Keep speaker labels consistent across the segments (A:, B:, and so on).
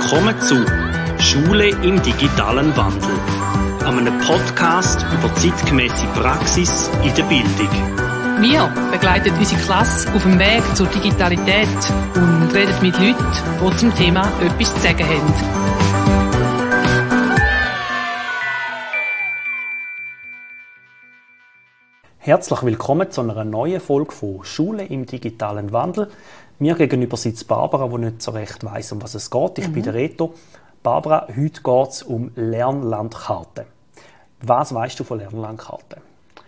A: Willkommen zu Schule im digitalen Wandel, einem Podcast über zeitgemäße Praxis in der Bildung.
B: Wir begleiten unsere Klasse auf dem Weg zur Digitalität und reden mit Leuten, die zum Thema etwas zu sagen haben.
C: Herzlich willkommen zu einer neuen Folge von Schule im digitalen Wandel. Mir gegenüber sitzt Barbara, die nicht so recht weiss, um was es geht. Ich bin der Reto. Barbara, heute geht es um Lernlandkarten. Was weißt du von Lernlandkarten?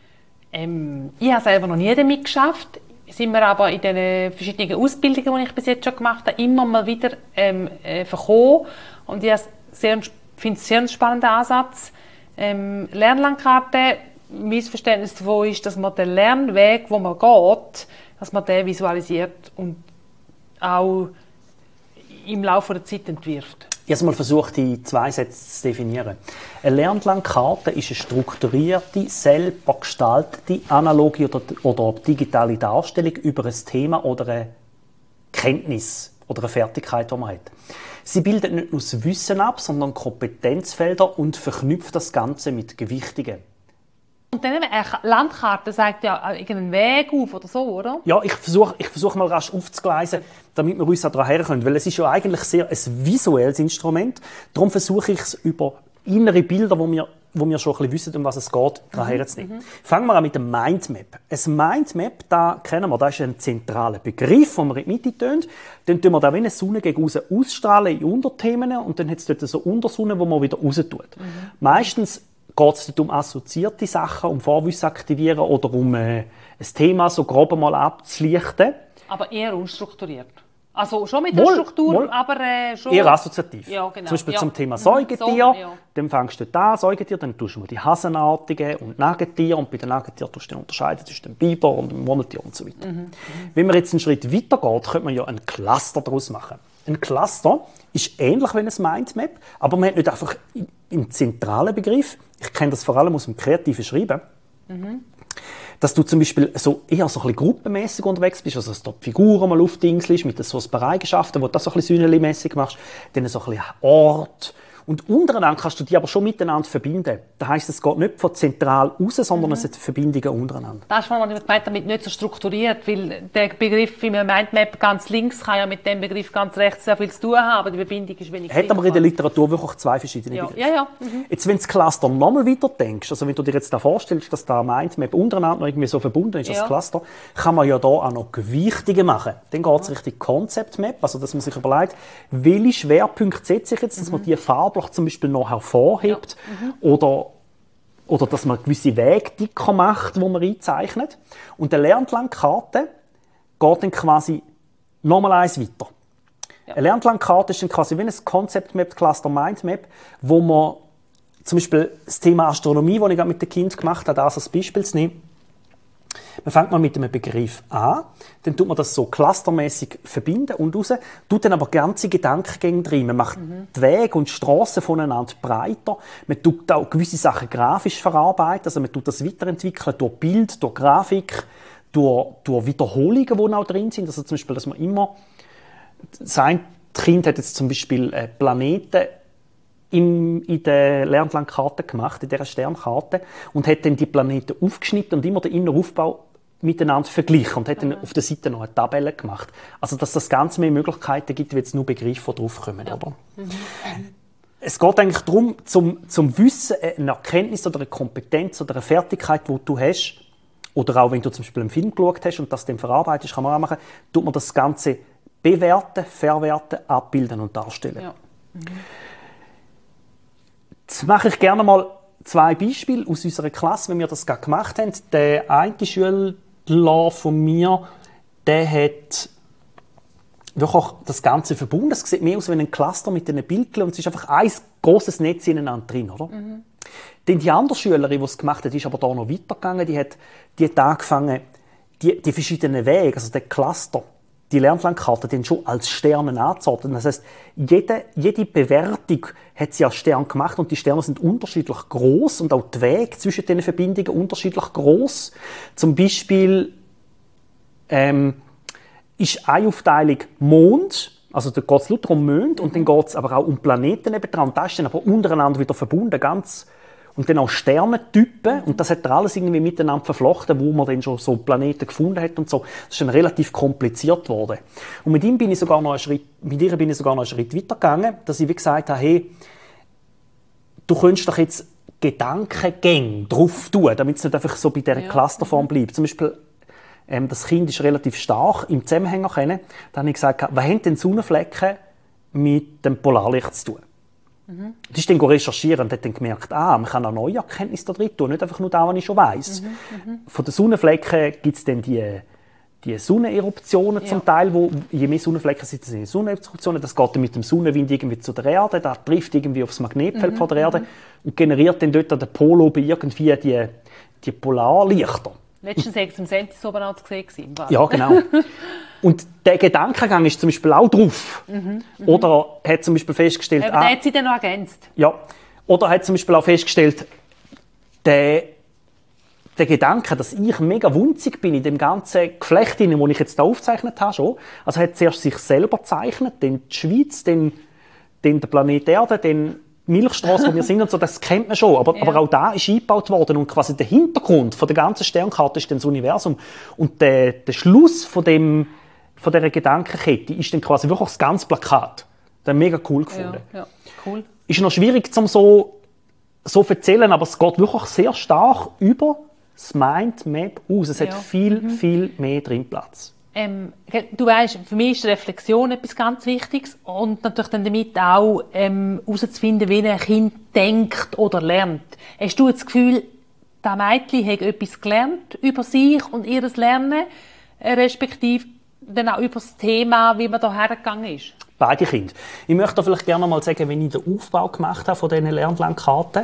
D: Ich habe selber noch nie damit geschafft. Sind wir aber in den verschiedenen Ausbildungen, die ich bis jetzt schon gemacht habe, immer mal wieder verkommen. Und ich finde es einen sehr spannenden Ansatz. Lernlandkarten, mein Verständnis davon ist, dass man den Lernweg, wo man geht, dass man den visualisiert und auch im Laufe der Zeit entwirft.
C: Ich habe mal versucht, die zwei Sätze zu definieren. Eine Lernlandkarte ist eine strukturierte, selber gestaltete, analoge oder digitale Darstellung über ein Thema oder eine Kenntnis oder eine Fertigkeit, die man hat. Sie bildet nicht nur das Wissen ab, sondern Kompetenzfelder und verknüpft das Ganze mit Gewichtungen.
D: Und dann eine Landkarte sagt ja irgendeinen Weg auf oder so, oder?
C: Ja, ich versuche mal rasch aufzugleisen, damit wir uns daran herkommen. Weil es ist ja eigentlich sehr ein visuelles Instrument. Darum versuche ich es über innere Bilder, wo wir schon ein bisschen wissen, um was es geht, daran herzunehmen. Fangen wir an mit dem Mindmap. Ein Mindmap, da kennen wir, das ist ein zentraler Begriff, den wir in die Mitte tun. Dann tun wir da wie eine Sonne gegen raus ausstrahlen in Unterthemen und dann hat es dort so Untersonne, wo man wieder raus tut. Meistens geht es um assoziierte Sachen, um Vorwissen aktivieren oder um ein Thema so grob mal abzulichten.
D: Aber eher unstrukturiert. Also schon mit der Struktur, aber schon...
C: Eher assoziativ.
D: Ja, genau.
C: Zum Beispiel zum Thema Säugetier. Dann fängst du da Säugetier, dann tust du mal die Hasenartigen und Nagetier. Und bei den Nagetieren tust du dann unterscheiden zwischen dem Biber und dem Murmeltier und so weiter. Wenn man jetzt einen Schritt weiter geht, könnte man ja einen Cluster daraus machen. Ein Cluster ist ähnlich wie ein Mindmap, aber man hat nicht einfach einen zentralen Begriff. Ich kenne das vor allem aus dem kreativen Schreiben. Dass du zum Beispiel so eher so ein bisschen gruppenmässig unterwegs bist, also dass du die Figuren mal aufdingselst, mit so ein paar Eigenschaften, wo du das so ein bisschen säulenmässig machst, dann so ein bisschen Ort. Und untereinander kannst du die aber schon miteinander verbinden. Das heisst, es geht nicht von zentral raus, sondern es hat Verbindungen untereinander.
D: Das ist, was ich gemeint damit nicht so strukturiert, weil der Begriff in einem Mindmap ganz links kann ja mit dem Begriff ganz rechts sehr viel zu tun haben, aber die Verbindung ist wenig.
C: Hat aber in der Literatur wirklich zwei verschiedene Begriffe.
D: Ja.
C: Jetzt, wenn du das Cluster nochmal weiter denkst, also wenn du dir jetzt da vorstellst, dass da Mindmap untereinander noch irgendwie so verbunden ist, das Cluster, kann man ja da auch noch Gewichtungen machen. Dann geht es Richtung Concept Map, also dass man sich überlegt, welche Schwerpunkte setze ich jetzt, dass man die farblich zum Beispiel noch hervorhebt oder dass man gewisse Wege dicker macht, die man einzeichnet. Und eine Lernlandkarte geht dann quasi nochmal eins weiter. Ja. Eine Lernlandkarte ist dann quasi wie ein Concept Map, Cluster Mind Map, wo man zum Beispiel das Thema Astronomie, das ich mit den Kindern gemacht habe, das als Beispiel zu nehmen. Man fängt mal mit einem Begriff an, dann tut man das so clustermäßig verbinden und raus, tut dann aber ganze Gedankengänge drin. Man macht die Wege und die Strassen voneinander breiter. Man tut auch gewisse Sachen grafisch verarbeiten, also man tut das weiterentwickeln durch Bild, durch Grafik, durch Wiederholungen, die auch drin sind. Also zum Beispiel, dass man immer, sein Kind hat jetzt zum Beispiel Planeten in der Lernlandkarte gemacht, in dieser Sternkarte, und hat dann die Planeten aufgeschnitten und immer den inneren Aufbau miteinander verglichen und hat dann auf der Seite noch eine Tabelle gemacht. Also, dass das Ganze mehr Möglichkeiten gibt, wie jetzt nur Begriffe, die draufkommen. Ja. Oder? Es geht eigentlich darum, zum Wissen, eine Erkenntnis oder eine Kompetenz oder eine Fertigkeit, die du hast, oder auch wenn du zum Beispiel einen Film geschaut hast und das dann verarbeitest, kann man auch machen, tut man das Ganze bewerten, verwerten, abbilden und darstellen. Ja. Jetzt mache ich gerne mal zwei Beispiele aus unserer Klasse, wenn wir das gerade gemacht haben. Der eine Schüler von mir, der hat wirklich das Ganze verbunden. Es sieht mehr aus wie ein Cluster mit einem Bildchen und es ist einfach ein grosses Netz ineinander drin, oder? Dann die andere Schülerin, die es gemacht hat, ist aber da noch weitergegangen. Die hat angefangen, die verschiedenen Wege, also der Cluster, die Lernlandkarte dann schon als Sterne anzuordnen. Das heisst, jede Bewertung hat sie als Stern gemacht und die Sterne sind unterschiedlich groß und auch die Wege zwischen den Verbindungen unterschiedlich groß. Zum Beispiel ist eine Aufteilung Mond Also da geht es nur um Monde und dann geht es aber auch um Planeten nebendran. Und das ist dann aber untereinander wieder verbunden, ganz. Und dann auch Sternentypen. Und das hat er alles irgendwie miteinander verflochten, wo man dann schon so Planeten gefunden hat und so. Das ist dann relativ kompliziert geworden. Und mit ihr bin ich sogar noch einen Schritt weiter gegangen, dass ich wie gesagt habe, hey, du könntest doch jetzt Gedankengänge drauf tun, damit es nicht einfach so bei dieser Clusterform bleibt. Zum Beispiel, das Kind ist relativ stark im Zusammenhang erkennen. Dann habe ich gesagt, was haben denn Sonnenflecken mit dem Polarlicht zu tun? Das ist dann recherchieren und hat dann gemerkt, man kann auch neue Erkenntnisse da drin tun, nicht einfach nur das, was ich schon weiss. Von den Sonnenflecken gibt es dann die Sonneneruptionen zum Teil, wo je mehr Sonnenflecken sind, sind Sonneneruptionen. Das geht dann mit dem Sonnenwind irgendwie zu der Erde, das trifft irgendwie auf das Magnetfeld von der Erde und generiert dann dort an der Polo irgendwie die Polarlichter.
D: Letztens war es im Sentis oben auch gesehen.
C: Ja, genau. Und der Gedankengang ist zum Beispiel auch drauf. Oder hat zum Beispiel festgestellt...
D: Aber der hat sie dann noch ergänzt.
C: Ja. Oder hat zum Beispiel auch festgestellt, der Gedanke, dass ich mega wunzig bin in dem ganzen Geflecht, das ich jetzt hier aufgezeichnet habe, schon. Also hat zuerst sich selber gezeichnet, dann die Schweiz, dann der Planet Erde, dann die Milchstraße, wo wir sind und so, das kennt man schon. Aber auch da ist eingebaut worden und quasi der Hintergrund von der ganzen Sternkarte ist dann das Universum. Und der Schluss von dieser Gedankenkette ist dann quasi wirklich das ganze Plakat. Das habe ich mega cool gefunden.
D: Ja, cool.
C: Ist noch schwierig zum so zu erzählen, aber es geht wirklich sehr stark über das Mindmap aus. Es hat viel mehr drin Platz.
D: Du weißt, für mich ist Reflexion etwas ganz Wichtiges und natürlich dann damit auch herauszufinden, wie ein Kind denkt oder lernt. Hast du das Gefühl, das Mädchen hat etwas gelernt über sich und ihr Lernen, respektive dann auch über das Thema, wie man da hergegangen ist?
C: Beide Kinder. Ich möchte vielleicht gerne mal sagen, wenn ich den Aufbau gemacht habe von diesen Lernlandkarten,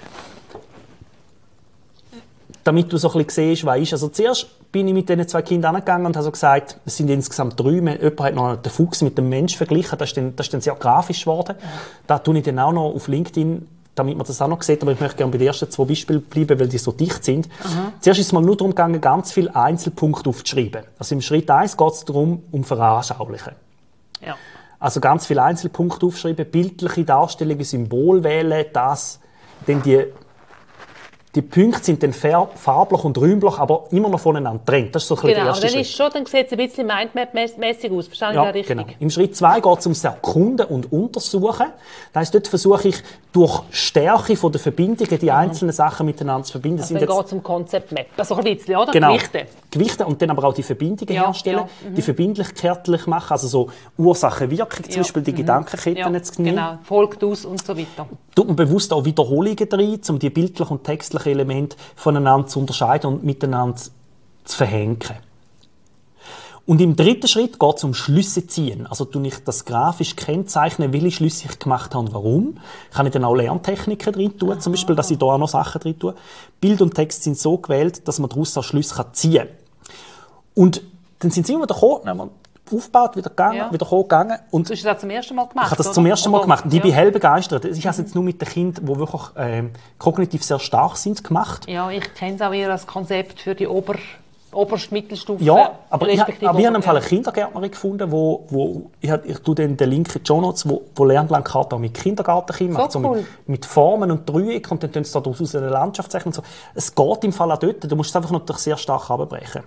C: damit du so ein bisschen siehst, was ist. Also zuerst bin ich mit diesen 2 Kindern angegangen und habe so gesagt, es sind insgesamt 3. Jemand hat noch den Fuchs mit dem Mensch verglichen. Das ist dann sehr grafisch geworden. Da tue ich dann auch noch auf LinkedIn, damit man das auch noch sieht. Aber ich möchte gerne bei den ersten 2 Beispielen bleiben, weil die so dicht sind. Zuerst ist es mal nur darum gegangen, ganz viele Einzelpunkte aufzuschreiben. Also im Schritt 1 geht es darum, um Veranschaulichen. Ja. Also ganz viele Einzelpunkte aufschreiben, bildliche Darstellungen, Symbol wählen, das, dann die Punkte sind dann farblich und räumlich, aber immer noch voneinander getrennt. Das ist so ein bisschen der erste Schritt.
D: Dann sieht es ein bisschen Mindmap-mässig aus. Verstehen
C: ja,
D: Sie richtig?
C: Genau. Im Schritt 2 geht es ums Erkunden und Untersuchen. Das heisst, dort versuche ich, durch Stärke der Verbindungen die einzelnen Sachen miteinander zu verbinden.
D: Also dann geht es um Concept-Map. Also ein bisschen, oder?
C: Genau.
D: Gewichte.
C: Gewichte und dann aber auch die Verbindungen herstellen, die verbindlich machen, also so Ursache-Wirkung, zum Beispiel die Gedankenketten zu nehmen.
D: Genau, folgt aus und so weiter.
C: Tut man bewusst auch Wiederholungen drin, um die bildlichen und textlichen Elemente voneinander zu unterscheiden und miteinander zu verhängen. Und im 3. Schritt geht es um Schlüsse ziehen. Also tue ich das grafisch kennzeichnen, welche Schlüsse ich gemacht habe und warum. Kann ich dann auch Lerntechniken drin tun, zum Beispiel, dass ich da auch noch Sachen drin tue. Bild und Text sind so gewählt, dass man daraus auch Schlüsse ziehen kann. Und dann sind sie immer wieder gekommen, haben wir aufgebaut, wieder gegangen. Und
D: du hast das zum ersten Mal gemacht?
C: Ich habe das zum ersten Mal gemacht und ich bin hell begeistert. Ich habe es jetzt nur mit den Kindern, die wirklich kognitiv sehr stark sind, gemacht.
D: Ja, ich kenne es auch eher als Konzept für die oberste Mittelstufe.
C: Ja, aber ich habe in einem Fall eine Kindergärtnerin gefunden, ich tue den Link in die Shownotes, wo Lernlandkarten auch mit Kindergartenkindern macht, so cool. mit Formen und Dreiecken und dann tun sie daraus eine Landschaft zeichnen und so. Es geht im Fall auch dort, du musst es einfach noch sehr stark abbrechen.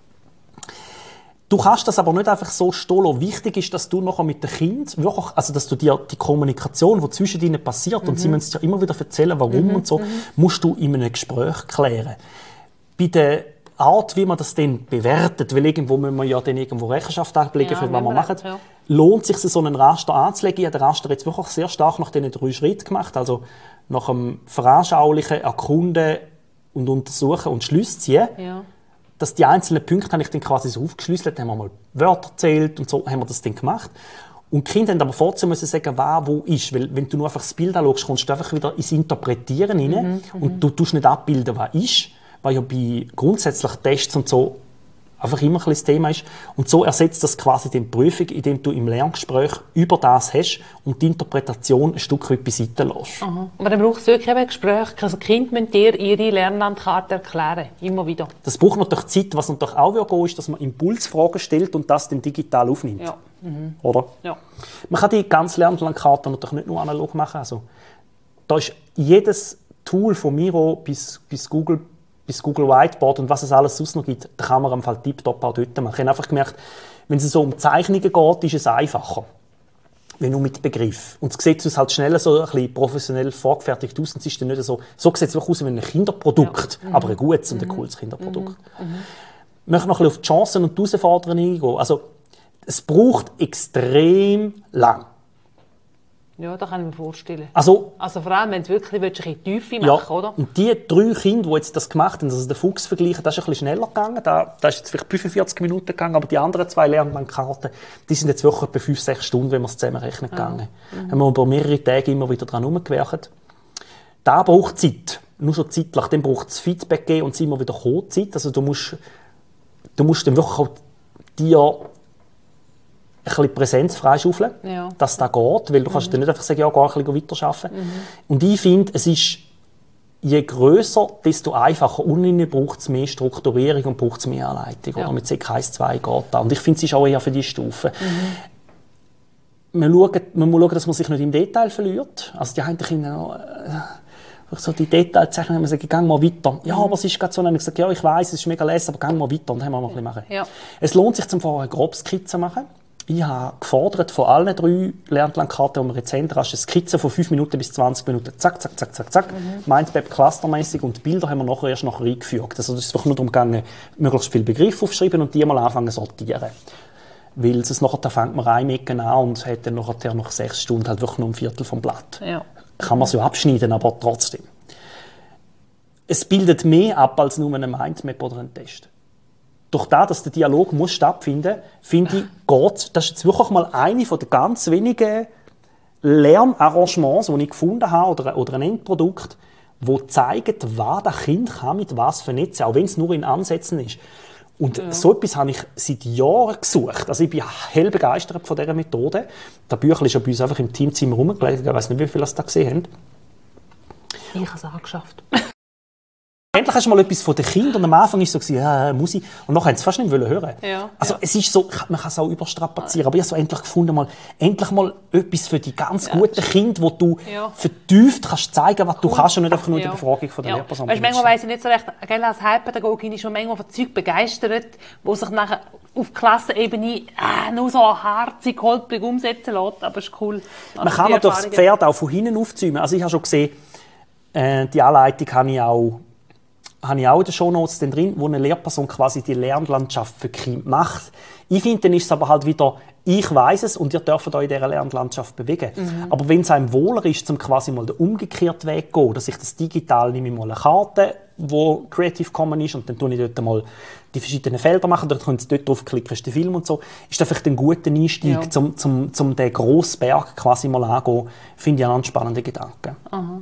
C: Du kannst das aber nicht einfach so stehen. Wichtig ist, dass du nachher mit dem Kind wirklich, also dass du dir die Kommunikation, die zwischen ihnen passiert, und sie müssen dir immer wieder erzählen, warum und so, musst du in einem Gespräch klären. Bei der Art, wie man das dann bewertet, weil irgendwo müssen wir ja dann irgendwo Rechenschaft ablegen, für was wir machen, lohnt sich so einen Raster anzulegen. Ich habe den Raster jetzt wirklich sehr stark nach diesen 3 Schritten gemacht, also nach dem Veranschaulichen, Erkunden und Untersuchen und Schlüsse ziehen. Ja. Dass die einzelnen Punkte habe ich dann quasi so aufgeschlüsselt, haben wir mal Wörter erzählt und so haben wir das dann gemacht. Und die Kinder haben aber vorher müssen sagen, was wo ist. Weil wenn du nur einfach das Bild anschaust, kommst du einfach wieder ins Interpretieren rein und du tust nicht abbilden, was ist, was ja bei grundsätzlich Tests und so einfach immer ein bisschen das Thema ist. Und so ersetzt das quasi die Prüfung, indem du im Lerngespräch über das hast und die Interpretation ein Stück weit beiseite lässt.
D: Aber dann braucht es wirklich ein Gespräch. Also die Kinder müssen dir ihre Lernlandkarte erklären, immer wieder.
C: Das braucht natürlich Zeit. Was natürlich auch gehen ist, dass man Impulsfragen stellt und das dann digital aufnimmt.
D: Ja.
C: Oder?
D: Ja.
C: Man kann die ganze Lernplankarte natürlich nicht nur analog machen. Also, da ist jedes Tool von Miro bis Google Whiteboard und was es alles sonst noch gibt, da kann man am Fall tiptop auch dort machen. Ich habe einfach gemerkt, wenn es so um Zeichnungen geht, ist es einfacher. Wenn nur mit Begriff. Und es sieht halt schneller so ein bisschen professionell vorgefertigt aus. Und es ist dann nicht so sieht es wirklich aus wie ein Kinderprodukt, aber ein gutes und ein cooles Kinderprodukt. Ich möchte noch ein bisschen auf die Chancen und die Herausforderungen eingehen. Also, es braucht extrem lang.
D: Ja, das kann ich mir vorstellen.
C: Also
D: vor allem, wenn du wirklich in die Tiefe machen, oder?
C: Und die 3 Kinder, die jetzt das gemacht haben, also den Fuchs vergleichen, das ist ein bisschen schneller gegangen. Da ist jetzt vielleicht 45 Minuten gegangen, aber die anderen 2 Lernbankkarten, die sind jetzt wirklich etwa 5-6 Stunden, wenn wir es zusammenrechnen, gegangen. Haben wir über mehrere Tage immer wieder dran herumgewerkt. Da braucht Zeit. Nur schon zeitlich. Dann braucht es Feedback geben und es immer wieder Zeit. Also du musst dann wirklich auch dir ein bisschen Präsenz freischaufeln, dass das geht, weil du kannst dann nicht einfach sagen, ja, geh ein bisschen weiterarbeiten. Und ich finde, es ist, je grösser, desto einfacher. Und innen braucht es mehr Strukturierung und braucht es mehr Anleitung. Oder? Mit CK 1-2 geht das. Und ich finde, es ist auch eher für die Stufe. Man muss schauen, dass man sich nicht im Detail verliert. Also die einen Kinder so die Details zeichnen, man sagt, geh mal weiter. Ja, aber es ist gerade so, dann habe ich gesagt, ja, ich weiss, es ist mega lässig, aber geh mal weiter. Und dann haben wir noch ein bisschen machen. Ja. Es lohnt sich, zum vorher eine grobe Skizze machen. Ich habe gefordert, von allen 3 Lernplankarten, die wir jetzt haben, hast du eine Skizze von 5 Minuten bis 20 Minuten. Zack, zack, zack, zack, zack. Mindmap clustermäßig und die Bilder haben wir erst nachher eingefügt. Also es ist wirklich nur darum gegangen, möglichst viele Begriffe aufzuschreiben und die mal anfangen zu sortieren. Weil es nachher, da fängt man eine Ecke an und hat dann nachher nach 6 Stunden halt wirklich nur ein Viertel vom Blatt. Ja. Kann man so abschneiden, aber trotzdem. Es bildet mehr ab als nur eine Mindmap oder ein Test. Durch das, dass der Dialog muss stattfinden muss, finde ich, das ist jetzt wirklich mal eine der ganz wenigen Lernarrangements, die ich gefunden habe, oder ein Endprodukt, das zeigt, was das Kind kann mit was vernetzen, auch wenn es nur in Ansätzen ist. Und so etwas habe ich seit Jahren gesucht. Also ich bin hell begeistert von dieser Methode. Das Büchlein ist ja bei uns einfach im Teamzimmer rumgelegt. Ich weiß nicht, wie viele das da gesehen haben.
D: Ich habe es angeschafft.
C: Endlich hast du mal etwas von den Kindern. Und am Anfang war es so, muss ich. Und nachher haben sie es fast nicht hören.
D: Ja,
C: also es ist so, man kann es auch überstrapazieren. Aber ich habe so endlich gefunden, endlich mal etwas für die ganz guten Kinder, wo du vertieft kannst zeigen, was du kannst und nicht einfach nur die Befragung von der Lehrperson.
D: Weißt, manchmal weiss ich nicht so recht, als Heilpädagogin ist schon manchmal von Zeug begeistert, wo sich nachher auf Klassenebene nur so harzig, holprig umsetzen lässt. Aber es ist cool.
C: Man kann natürlich das Pferd auch von hinten aufzäumen. Also ich habe schon gesehen, die Anleitung habe ich auch in den Shownotes drin, wo eine Lehrperson quasi die Lernlandschaft für Kinder macht. Ich finde, dann ist es aber halt wieder, ich weiss es und ihr dürft euch in dieser Lernlandschaft bewegen. Aber wenn es einem wohler ist, um quasi mal den umgekehrten Weg zu gehen, dass ich das digital nehme, mal eine Karte, wo Creative Commons ist und dann tue ich dort mal die verschiedenen Felder machen, dann könnt ihr dort draufklicken, ist der Film und so, ist das vielleicht ein guter Einstieg, um den grossen Berg quasi mal anzugehen, finde ich einen spannenden Gedanken.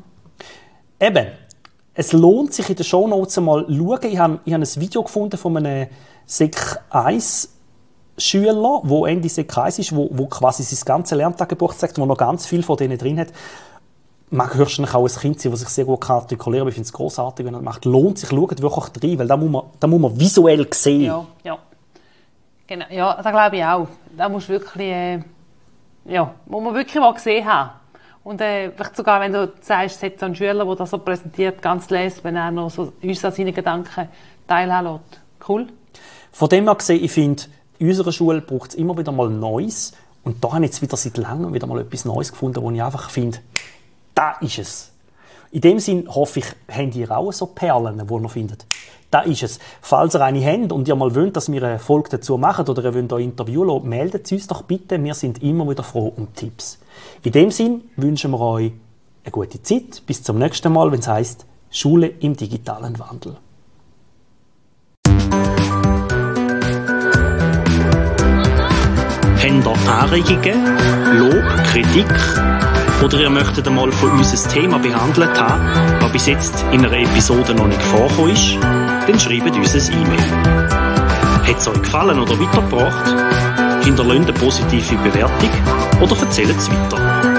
C: Eben, es lohnt sich in den Shownotes mal zu schauen. Ich habe ein Video gefunden von einem Sek 1 Schüler, der Ende Sek 1 ist, wo quasi sein ganzes Lerntagebuch zeigt, wo noch ganz viel von denen drin hat. Mag höchstens auch ein Kind sein, das sich sehr gut artikulieren kann. Ich finde es grossartig, wenn er das macht. Lohnt sich, schaut wirklich rein, weil da muss man visuell sehen.
D: Ja. Genau. Ja, das glaube ich auch. Da musst du wirklich, muss man wirklich mal gesehen haben. Und vielleicht sogar, wenn du sagst, es hat so einen Schüler, der das so präsentiert, ganz lässt, wenn er noch so uns an seinen Gedanken teilhaben lässt. Cool.
C: Von dem her gesehen, ich finde, in unserer Schule braucht es immer wieder mal Neues. Und da habe ich jetzt wieder seit langem wieder mal etwas Neues gefunden, wo ich einfach finde, da ist es. In dem Sinn hoffe ich, habt ihr auch so Perlen, die ihr findet. Da ist es. Falls ihr eine habt und ihr mal wollt, dass wir eine Folge dazu machen oder ihr wollt euch interviewen, meldet uns doch bitte. Wir sind immer wieder froh um Tipps. In dem Sinn wünschen wir euch eine gute Zeit. Bis zum nächsten Mal, wenn es heisst Schule im digitalen Wandel.
A: Habt ihr Anregungen, Lob, Kritik oder ihr möchtet einmal von uns ein Thema behandelt haben, das bis jetzt in einer Episode noch nicht vorgekommen ist, dann schreibt uns ein E-Mail. Hat es euch gefallen oder weitergebracht? Hinterlasst eine positive Bewertung oder erzählt es weiter.